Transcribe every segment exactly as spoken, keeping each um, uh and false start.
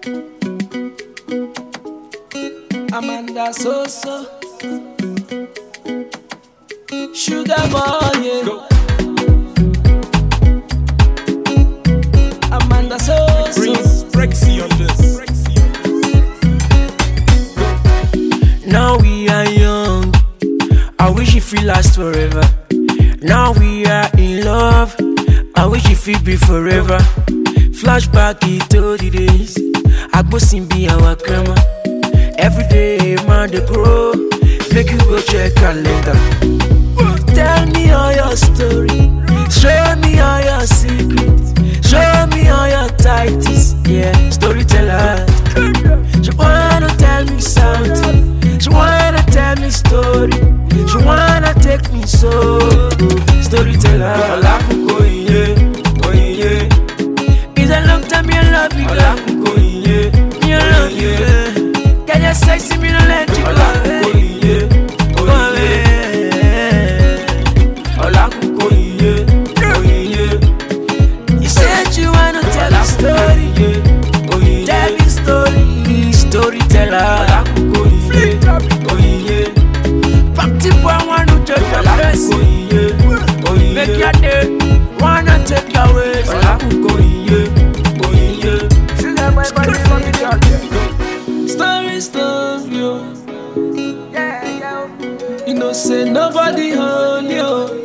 Amanda Soso, Sugar Boy, yeah. Go. Amanda Soso, Prince Prexy on this. Now we are young, I wish it feel last forever. Now we are in love, I wish it feel be forever. Flashback to the days, Agbosin be our grandma. Every day man they grow, make you go check calendar. Tell me all your story, show me all your secrets, show me all your titles, yeah, storyteller. She wanna tell me something, she wanna tell me story, she wanna take me so, storyteller. Olakuko iye, oye. It's a long time you love me, girl. Olakuko iye, You love me, girl. Can you sexy me, don't let you Olakuko go, iye, go oye. away. Olakuko iye, oye. You said you wanna tell a story, Oye, tell me story, storyteller. Olakuko iye, oye. Party boy wanna take your place, Olakuko iye, oye. make your day, wanna take your ways. Olakuko iye, oye. story, story, yo. You know, say nobody hold you.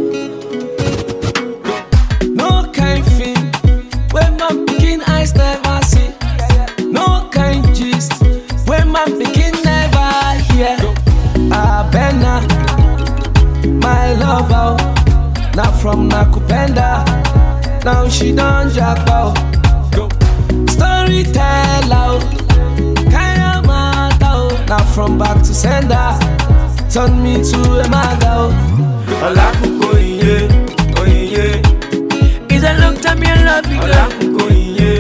No kind thing when man begin eyes never see. No kind gist when man begin never hear. Ah, Benna, my lover, now from Nakupenda, now she done jackpot. Go. Storyteller, kinda matter, now from back to sender, turn me to a mother. Olakuko iye, oye. It's a long time you love me, girl. Olakuko iye,